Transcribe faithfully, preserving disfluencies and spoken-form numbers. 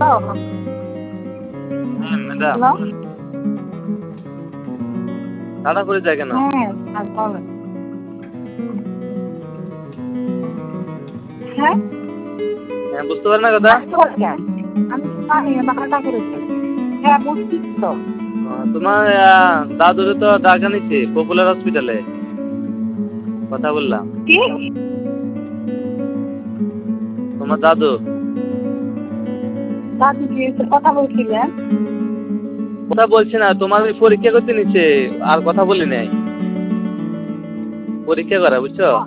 হ্যাঁ madam, hello. তাড়া করে যায় কেন? হ্যাঁ আর বলেন। হ্যাঁ হ্যাঁ বুঝতে পারেন না কথা? আসতে পারে কেন? আমি তো জানি বারোটা করেছি। হ্যাঁ বুঝছি তো। আহ, তোমার আহ, দাদুরে তো ডাকা নিচ্ছে পপুলার হসপিটালে, কথা বললাম। কি? তোমার দাদু দাদু কি এসে কথা বলছিলেন? কথা বলছে না, তোমার ওই পরীক্ষা করতে নিচ্ছে, আর কথা বলি নাই, পরীক্ষা করা বুঝছো।